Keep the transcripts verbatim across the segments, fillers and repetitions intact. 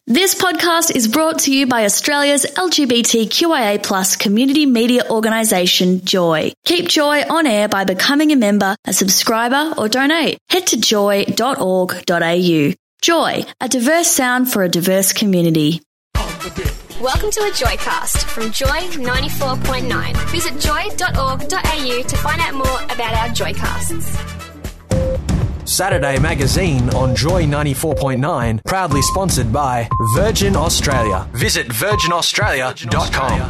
This podcast is brought to you by Australia's L G B T Q I A plus community media organisation, Joy. Keep Joy on air by becoming a member, a subscriber or donate. Head to joy dot org dot a u. Joy, a diverse sound for a diverse community. Welcome to a Joycast from Joy ninety-four point nine. Visit joy dot org dot a u to find out more about our Joycasts. Saturday Magazine on Joy ninety-four point nine, proudly sponsored by Virgin Australia. Visit virgin australia dot com.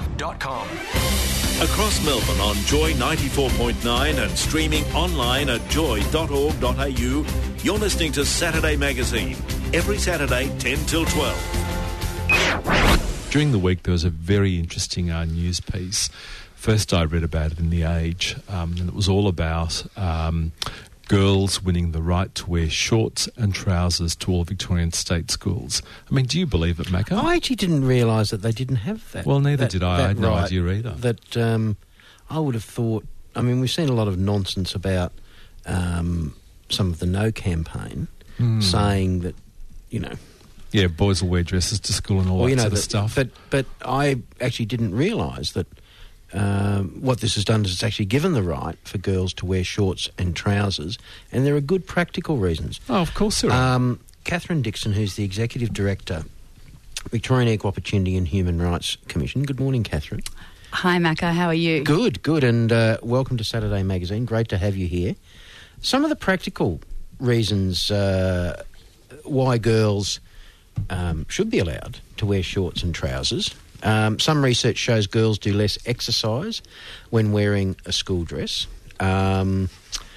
Across Melbourne on Joy ninety-four point nine and streaming online at joy dot org dot a u, you're listening to Saturday Magazine, every Saturday ten till twelve. During the week, there was a very interesting uh, news piece. First, I read about it in The Age, um, and it was all about um, girls winning the right to wear shorts and trousers to all Victorian state schools. I mean, do you believe it, Macca? I actually didn't realise that they didn't have that. Well, neither that, did I. I had no right, idea either. That um, I would have thought... I mean, we've seen a lot of nonsense about um, some of the No campaign mm. saying that, you know... Yeah, boys will wear dresses to school and all well, that you know, sort of that, stuff. But, but I actually didn't realise that um, what this has done is it's actually given the right for girls to wear shorts and trousers, and there are good practical reasons. Oh, of course there are. Um, Catherine Dixon, who's the Executive Director, Victorian Equal Opportunity and Human Rights Commission. Good morning, Catherine. Hi, Macca. How are you? Good, good, and uh, welcome to Saturday Magazine. Great to have you here. Some of the practical reasons uh, why girls um, should be allowed to wear shorts and trousers. Um, some research shows girls do less exercise when wearing a school dress. Um,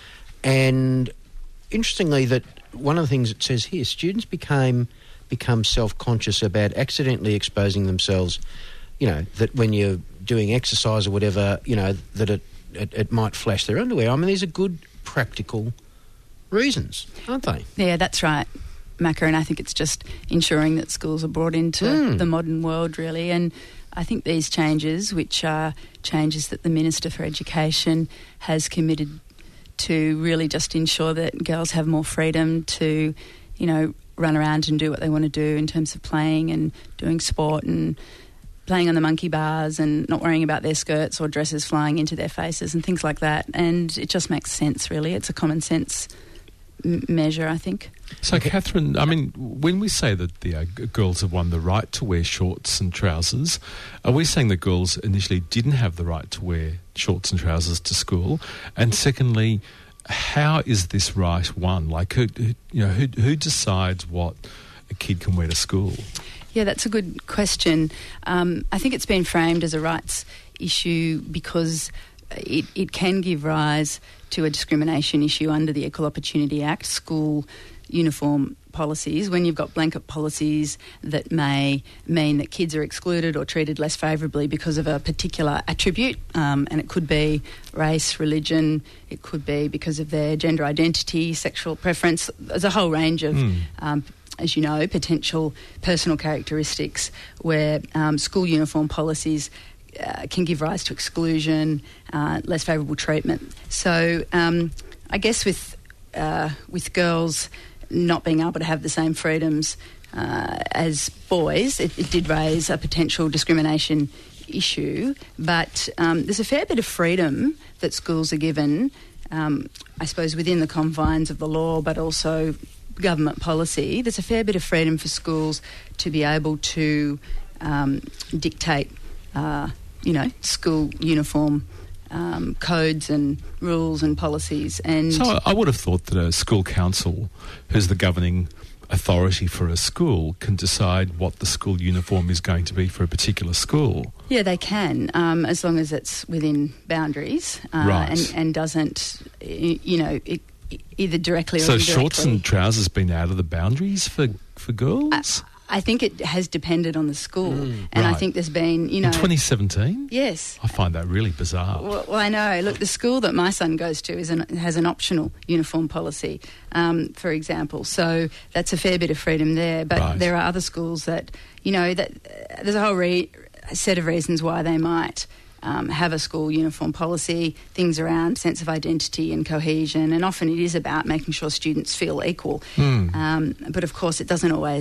and interestingly, that one of the things it says here, students became become self-conscious about accidentally exposing themselves, you know, that when you're doing exercise or whatever, you know, that it, it, it might flash their underwear. I mean, these are good practical reasons, aren't they? Yeah, that's right, Macca, and I think it's just ensuring that schools are brought into Mm. the modern world, really. And I think these changes, which are changes that the Minister for Education has committed to really just ensure that girls have more freedom to, you know, run around and do what they want to do in terms of playing and doing sport and playing on the monkey bars and not worrying about their skirts or dresses flying into their faces and things like that. And it just makes sense, really. It's a common sense m- measure, I think. So, Catherine, I mean, when we say that the uh, g- girls have won the right to wear shorts and trousers, are we saying that girls initially didn't have the right to wear shorts and trousers to school? And secondly, how is this right won? Like, who, who you know, who, who decides what a kid can wear to school? Yeah, that's a good question. Um, I think it's been framed as a rights issue because it, it can give rise to a discrimination issue under the Equal Opportunity Act, school uniform policies, when you've got blanket policies that may mean that kids are excluded or treated less favourably because of a particular attribute, um, and it could be race, religion, it could be because of their gender identity, sexual preference. There's a whole range of Mm. um, as you know, potential personal characteristics where um, school uniform policies uh, can give rise to exclusion, uh, less favourable treatment. So um, I guess with uh, with girls not being able to have the same freedoms uh, as boys, it, it did raise a potential discrimination issue. But um, there's a fair bit of freedom that schools are given, um, I suppose, within the confines of the law, but also government policy. There's a fair bit of freedom for schools to be able to um, dictate, uh, you know, school uniform um, codes and rules and policies. And So I would have thought that a school council, who's the governing authority for a school, can decide what the school uniform is going to be for a particular school. yeah, they can, um, as long as it's within boundaries uh, Right. and, and doesn't, y- you know, it, either directly or So indirectly. shorts and trousers been out of the boundaries for, for girls? I think it has depended on the school, and I Right. think there's been, you know... In twenty seventeen? Yes. I find that really bizarre. Well, well, I know. Look, the school that my son goes to is an, has an optional uniform policy, um, for example. So that's a fair bit of freedom there. But Right. there are other schools that, you know, that uh, there's a whole re- set of reasons why they might um, have a school uniform policy, things around sense of identity and cohesion, and often it is about making sure students feel equal. Mm. Um, but, of course, it doesn't always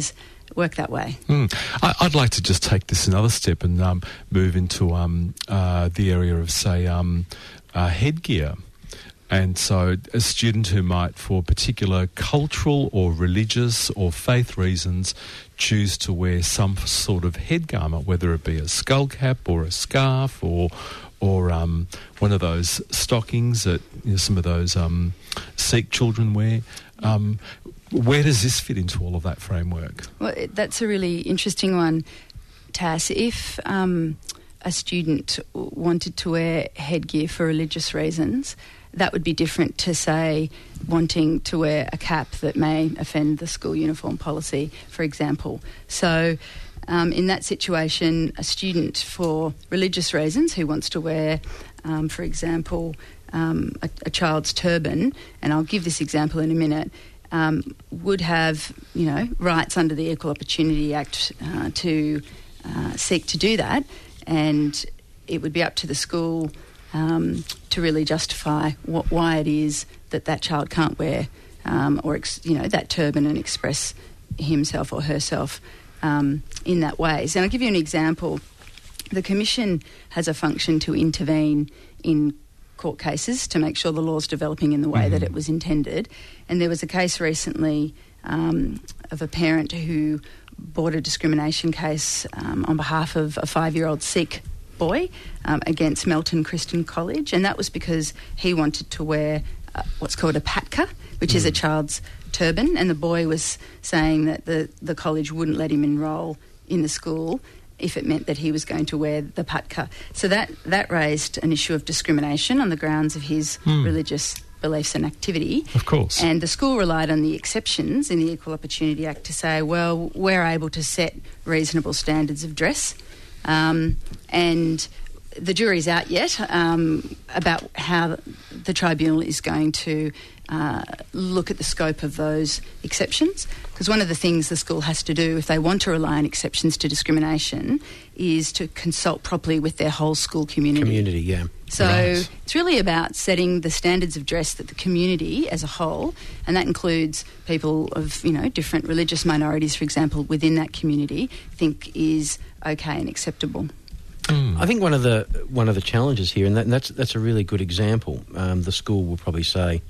work that way. Mm. I, I'd like to just take this another step and um, move into um, uh, the area of, say, um, uh, headgear. And so a student who might, for particular cultural or religious or faith reasons, choose to wear some sort of head garment, whether it be a skull cap or a scarf or or um, one of those stockings that you know, some of those um, Sikh children wear. Um, where does this fit into all of that framework? Well, it, that's a really interesting one, Tass. If um, a student wanted to wear headgear for religious reasons, that would be different to, say, wanting to wear a cap that may offend the school uniform policy, for example. So um, in that situation, a student for religious reasons who wants to wear, um, for example, um, a, a child's turban, and I'll give this example in a minute, um, would have, you know, rights under the Equal Opportunity Act uh, to uh, seek to do that, and it would be up to the school Um, to really justify what, why it is that that child can't wear um, or ex, you know that turban and express himself or herself um, in that way. So I'll give you an example. The Commission has a function to intervene in court cases to make sure the law's developing in the way mm-hmm. that it was intended. And there was a case recently um, of a parent who brought a discrimination case um, on behalf of a five-year-old Sikh boy um, against Melton Christian College, and that was because he wanted to wear uh, what's called a patka, which mm. is a child's turban, and the boy was saying that the, the college wouldn't let him enrol in the school if it meant that he was going to wear the patka. So that, that raised an issue of discrimination on the grounds of his mm. religious beliefs and activity. Of course. And the school relied on the exceptions in the Equal Opportunity Act to say, well, we're able to set reasonable standards of dress. Um, and the jury's out yet um, about how the tribunal is going to uh, look at the scope of those exceptions, because one of the things the school has to do if they want to rely on exceptions to discrimination is to consult properly with their whole school community. Community, yeah. So right. It's really about setting the standards of dress that the community as a whole, and that includes people of, you know, different religious minorities, for example, within that community, think is okay and acceptable. Mm. I think one of the one of the challenges here, and, that, and that's that's a really good example. Um, the school will probably say,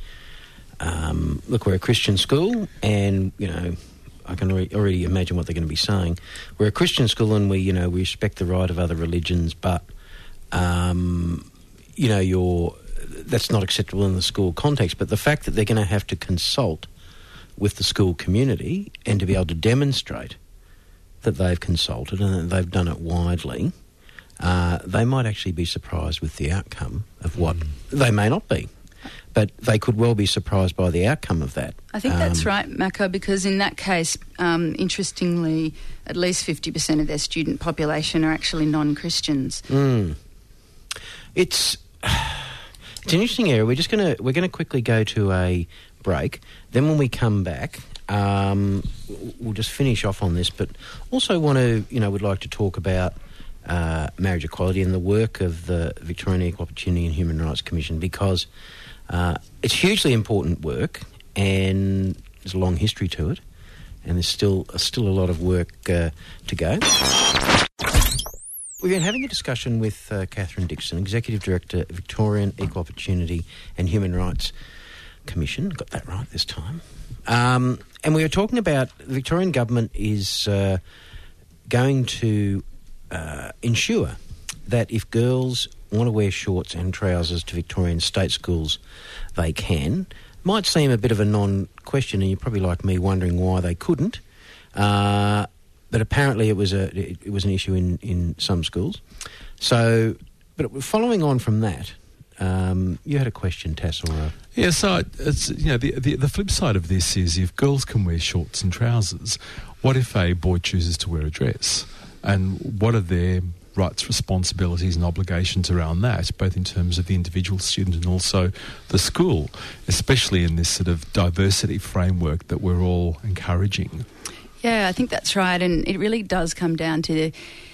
um, "Look, we're a Christian school, and you know, I can already, already imagine what they're going to be saying. We're a Christian school, and we, you know, we respect the right of other religions, but, um, you know, you're that's not acceptable in the school context. But the fact that they're going to have to consult with the school community and to be able to demonstrate that they've consulted and that they've done it widely." Uh, they might actually be surprised with the outcome of what... Mm. They may not be, but they could well be surprised by the outcome of that. I think um, that's right, Mako, because in that case, um, interestingly, at least fifty percent of their student population are actually non-Christians. Mm. It's... It's an interesting area. We're just going to... We're going to quickly go to a break. Then when we come back... Um, we'll just finish off on this, but also want to... You know, we'd like to talk about... Uh, marriage equality and the work of the Victorian Equal Opportunity and Human Rights Commission, because uh, it's hugely important work and there's a long history to it, and there's still uh, still a lot of work uh, to go. We've been having a discussion with uh, Catherine Dixon, Executive Director, Victorian Equal Opportunity and Human Rights Commission. Got that right this time. Um, and we were talking about the Victorian Government is uh, going to Uh, ensure that if girls want to wear shorts and trousers to Victorian state schools, they can. Might seem a bit of a non-question, and you're probably like me wondering why they couldn't. Uh, but apparently it was a it, it was an issue in, in some schools. So, but following on from that, um, you had a question, Tass, or a... Yeah, so it's, you know, the, the the flip side of this is if girls can wear shorts and trousers, what if a boy chooses to wear a dress? And what are their rights, responsibilities and obligations around that, both in terms of the individual student and also the school, especially in this sort of diversity framework that we're all encouraging? Yeah, I think that's right, and it really does come down to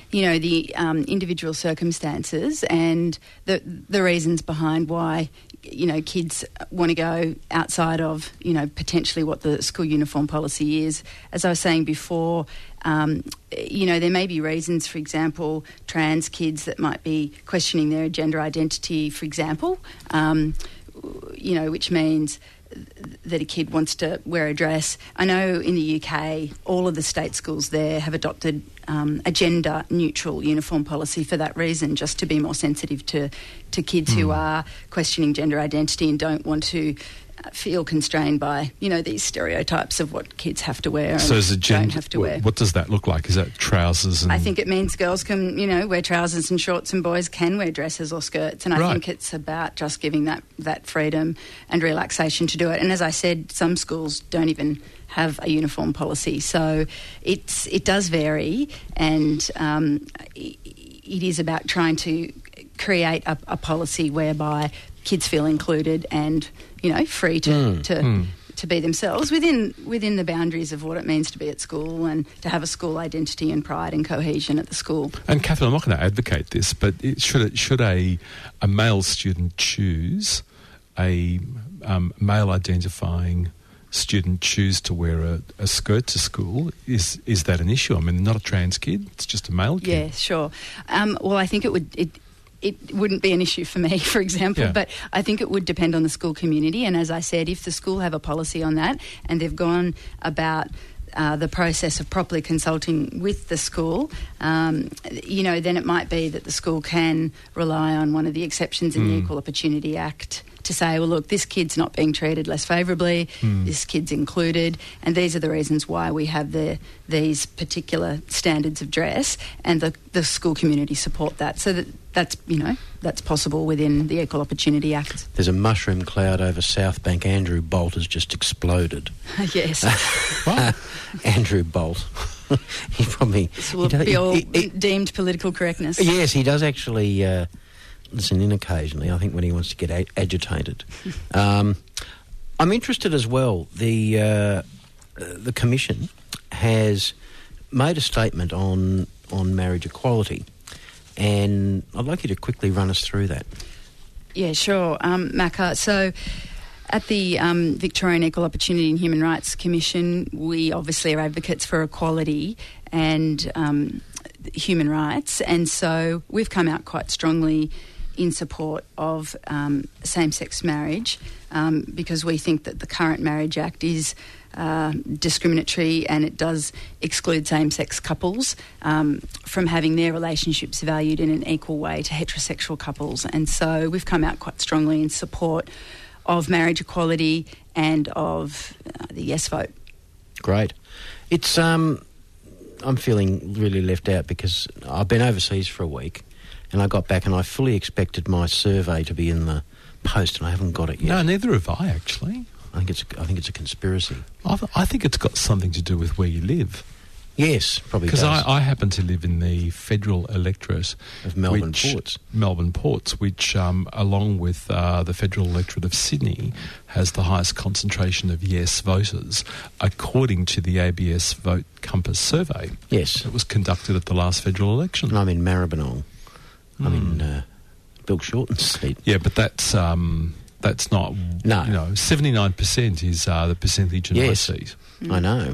you know, the um, individual circumstances and the the reasons behind why, you know, kids want to go outside of, you know, potentially what the school uniform policy is. As I was saying before, um, you know, there may be reasons, for example, trans kids that might be questioning their gender identity, for example, um, you know, which means that a kid wants to wear a dress. I know in the U K, all of the state schools there have adopted um, a gender-neutral uniform policy for that reason, just to be more sensitive to, to kids mm. who are questioning gender identity and don't want to feel constrained by, you know, these stereotypes of what kids have to wear so and is a gen- don't have to wear. What does that look like? Is that trousers? And I think it means girls can, you know, wear trousers and shorts and boys can wear dresses or skirts. And I right. think it's about just giving that, that freedom and relaxation to do it. And as I said, some schools don't even have a uniform policy. So it's it does vary, and um, it, it is about trying to create a, a policy whereby kids feel included and, you know, free to Mm. to, Mm. to be themselves within within the boundaries of what it means to be at school and to have a school identity and pride and cohesion at the school. And Catherine, I'm not going to advocate this, but it, should it, should a a male student choose a um, male identifying student choose to wear a, a skirt to school? Is is that an issue? I mean, not a trans kid; it's just a male kid. Yeah, sure. Um, well, I think it would. It, It wouldn't be an issue for me, for example, Yeah. but I think it would depend on the school community. And as I said, if the school have a policy on that and they've gone about uh, the process of properly consulting with the school, um, you know, then it might be that the school can rely on one of the exceptions in Mm. the Equal Opportunity Act to say, well, look, this kid's not being treated less favourably, Mm. this kid's included, and these are the reasons why we have the, these particular standards of dress, and the, the school community support that. So that that's, you know, that's possible within the Equal Opportunity Act. There's a mushroom cloud over South Bank. Andrew Bolt has just exploded. Yes. What? Andrew Bolt. he probably... This will he does- be he- all he- he- deemed political correctness. Yes, he does actually uh, listen in occasionally, I think, when he wants to get a- agitated. um, I'm interested as well. The, uh, the Commission has made a statement on, on marriage equality, and I'd like you to quickly run us through that. Yeah, sure, um, Macca. So at the um, Victorian Equal Opportunity and Human Rights Commission, we obviously are advocates for equality and um, human rights, and so we've come out quite strongly in support of um, same-sex marriage um, because we think that the current Marriage Act is uh, discriminatory and it does exclude same-sex couples um, from having their relationships valued in an equal way to heterosexual couples. And so we've come out quite strongly in support of marriage equality and of uh, the yes vote. Great. It's um, I'm feeling really left out because I've been overseas for a week and I got back and I fully expected my survey to be in the post and I haven't got it yet. No, neither have I, actually. I think it's I think it's a conspiracy. I, I think it's got something to do with where you live. Yes, probably Because does. I, I happen to live in the federal electorate Of Melbourne which, Ports. Melbourne Ports, which, um, along with uh, the federal electorate of Sydney, has the highest concentration of yes voters, according to the A B S Vote Compass survey. Yes. It was conducted at the last federal election. And I'm in Maribyrnong. I'm Hmm. in uh, Bill Shorten's seat. Yeah, but that's um, that's not. No. You know, seventy-nine percent is uh, the percentage in Yes. my seat. I know.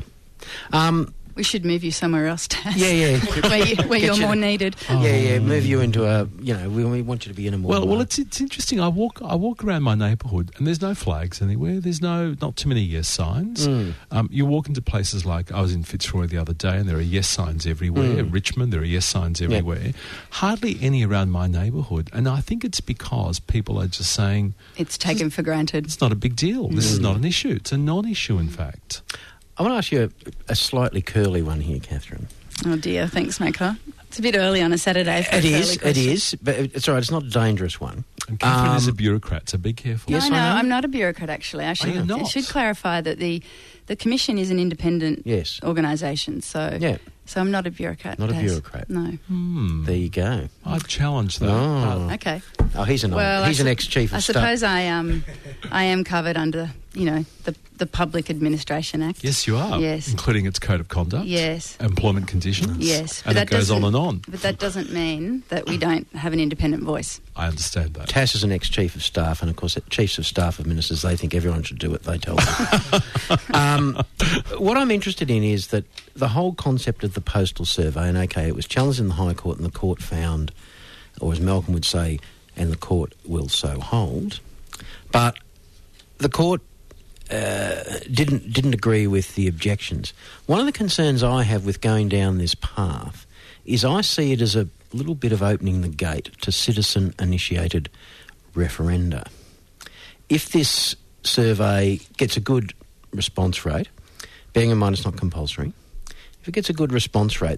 Um, We should move you somewhere else, Taz. yeah, yeah. where you, where Get you're you- more needed. Yeah, yeah. Move you into a, you know, we, we want you to be in a more... Well, well, uh, it's it's interesting. I walk I walk around my neighbourhood, and there's no flags anywhere. There's no not too many yes signs. Mm. Um, you walk into places like I was in Fitzroy the other day, and there are yes signs everywhere. Mm. Richmond, there are yes signs everywhere. Hardly any around my neighbourhood, and I think it's because people are just saying It's taken for granted. it's not a big deal. This Mm. is not an issue. It's a non-issue, in fact. I want to ask you a, a slightly curly one here, Catherine. Oh dear, thanks, Macca. It's a bit early on a Saturday for a It curly is, it question. is, but it's all right. It's not a dangerous one. And Catherine is a Um, bureaucrat, so be careful. No, Yes, no, I know. I'm not a bureaucrat, actually. I should, you not? I should clarify that the the Commission is an independent Yes. organisation, so Yeah. so I'm not a bureaucrat. Not a Des. bureaucrat. No. Hmm. There you go. I'd challenge that. Oh. Okay. Oh, he's an, old, Well, he's I an sup- ex-chief of I staff. suppose I um I am covered under you know, the the Public Administration Act. Yes, you are. Yes. Including its code of conduct. Yes. Employment conditions. Yes. And it goes on and on. But that doesn't mean that we don't have an independent voice. I understand that. Tass is an ex-chief of staff, and of course, chiefs of staff of ministers, they think everyone should do what they tell them. um, what I'm interested in is that the whole concept of the postal survey, and okay, it was challenged in the High Court, and the court found, or as Malcolm would say, and the court will so hold, but the court uh, didn't didn't agree with the objections. One of the concerns I have with going down this path is I see it as a little bit of opening the gate to citizen-initiated referenda. If this survey gets a good response rate, bearing in mind it's not compulsory, if it gets a good response rate,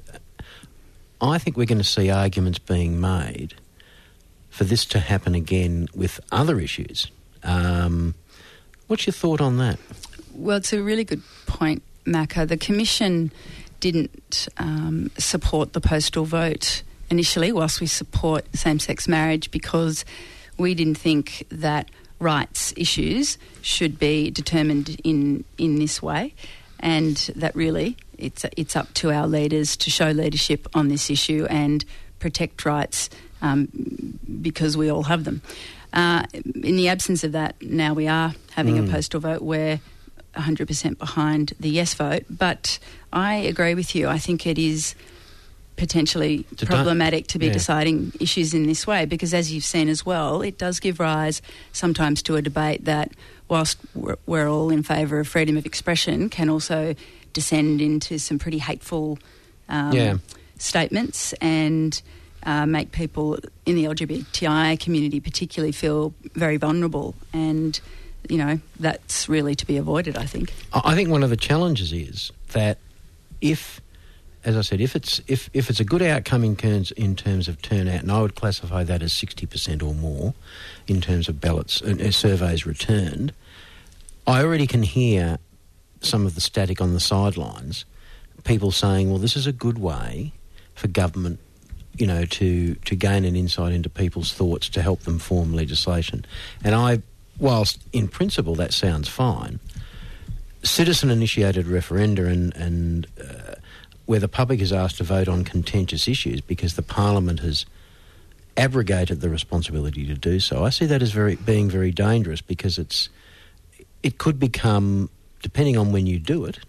I think we're going to see arguments being made for this to happen again with other issues. Um, what's your thought on that? Well, it's a really good point, Macca. The Commission didn't um, support the postal vote initially, whilst we support same-sex marriage, because we didn't think that rights issues should be determined in, in this way, and that really it's it's up to our leaders to show leadership on this issue and protect rights um, because we all have them. Uh, in the absence of that, now we are having mm. a postal vote. We're one hundred percent behind the yes vote, but I agree with you. I think it is potentially to problematic to be yeah. deciding issues in this way, because as you've seen as well, it does give rise sometimes to a debate that, whilst we're, we're all in favour of freedom of expression, can also descend into some pretty hateful um, yeah. statements and uh, make people in the L G B T I community particularly feel very vulnerable, and you know, that's really to be avoided, I think. I think one of the challenges is that if, as I said, if it's if, if it's a good outcome in terms, in terms of turnout, and I would classify that as sixty percent or more in terms of ballots and uh, surveys returned, I already can hear some of the static on the sidelines, people saying, well, this is a good way for government, you know, to, to gain an insight into people's thoughts to help them form legislation. And I, whilst in principle that sounds fine, citizen-initiated referenda and, and uh, where the public is asked to vote on contentious issues because the Parliament has abrogated the responsibility to do so, I see that as very being very dangerous, because it's it could become, depending on when you do it,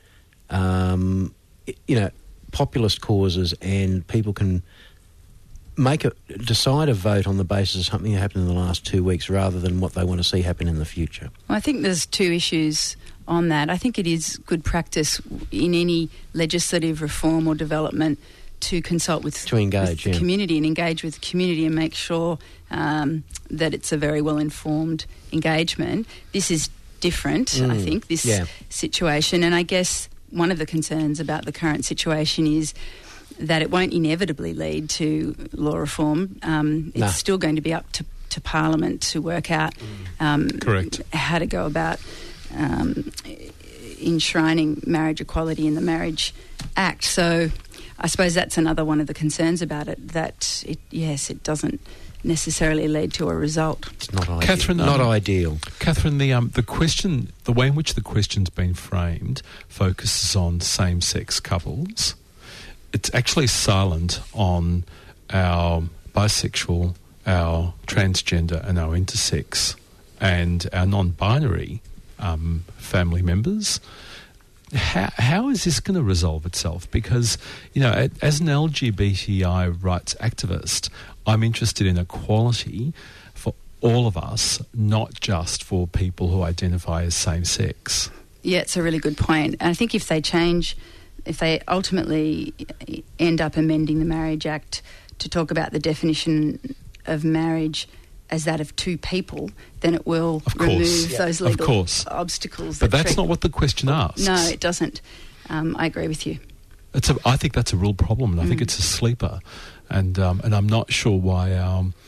um, you know, populist causes, and people can make a decide a vote on the basis of something that happened in the last two weeks rather than what they want to see happen in the future. Well, I think there's two issues on that. I think it is good practice in any legislative reform or development to consult with, to engage, with the yeah. community and engage with the community and make sure um, that it's a very well-informed engagement. This is different, mm, I think, this yeah. situation. And I guess one of the concerns about the current situation is that it won't inevitably lead to law reform. Um, it's no. still going to be up to, to Parliament to work out um, Correct. how to go about um, enshrining marriage equality in the Marriage Act. So I suppose that's another one of the concerns about it, that, it, yes, it doesn't necessarily lead to a result. It's not ideal. Catherine, not um, ideal. Catherine, the um, the question, the way in which the question's been framed, focuses on same-sex couples. It's actually silent on our bisexual, our transgender, and our intersex, and our non-binary um, family members. How, how is this going to resolve itself? Because, you know, as an L G B T I rights activist, I'm interested in equality for all of us, not just for people who identify as same-sex. Yeah, it's a really good point. And I think if they change, if they ultimately end up amending the Marriage Act to talk about the definition of marriage as that of two people, then it will of course. remove yeah. those legal of course. obstacles. But that that's treat- not what the question asks. No, it doesn't. Um, I agree with you. It's a, I think that's a real problem, and I mm. think it's a sleeper. And um, and I'm not sure why our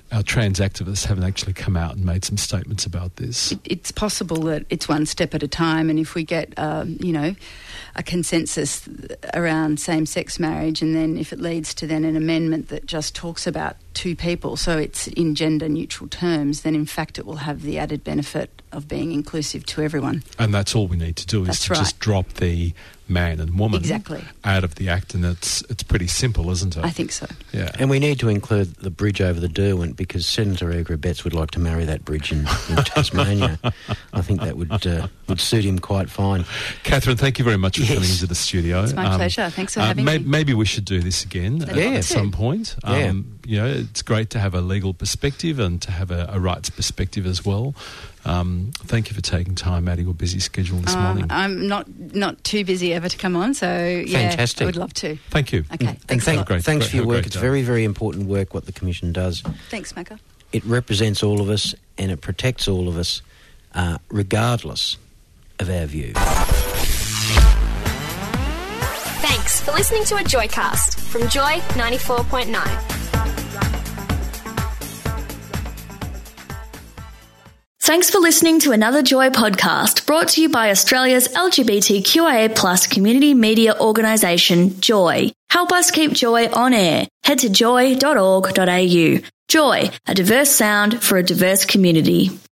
our trans activists haven't actually come out and made some statements about this. It, it's possible that it's one step at a time, and if we get, um, you know, a consensus around same-sex marriage, and then if it leads to then an amendment that just talks about two people, so it's in gender-neutral terms, then in fact it will have the added benefit of being inclusive to everyone. And that's all we need to do is That's to right. just drop the man and woman Exactly. out of the act, and it's it's pretty simple, isn't it? I think so. Yeah. And we need to include the bridge over the Derwent, because Senator Egra Betts would like to marry that bridge in, in Tasmania. I think that would uh, would suit him quite fine. Catherine, thank you very much for Yes. coming into the studio. It's my pleasure. Thanks for uh, having may- me. Maybe we should do this again I'd at, love at to. some point. Yeah. Um, you know, it's great to have a legal perspective and to have a, a rights perspective as well. Um, thank you for taking time out of your busy schedule this Um, morning. I'm not not too busy ever to come on, so yeah, Fantastic. I would love to. Thank you. Okay, And thanks a thank, lot. Great- thanks great- for your have a work. great It's day. very, very important work what the Commission does. Thanks, Macca. It represents all of us and it protects all of us, uh, regardless of our view. Thanks for listening to a Joycast from Joy ninety-four point nine. Thanks for listening to another Joy podcast brought to you by Australia's L G B T Q I A plus community media organisation, Joy. Help us keep Joy on air. Head to joy dot org dot a u. Joy, a diverse sound for a diverse community.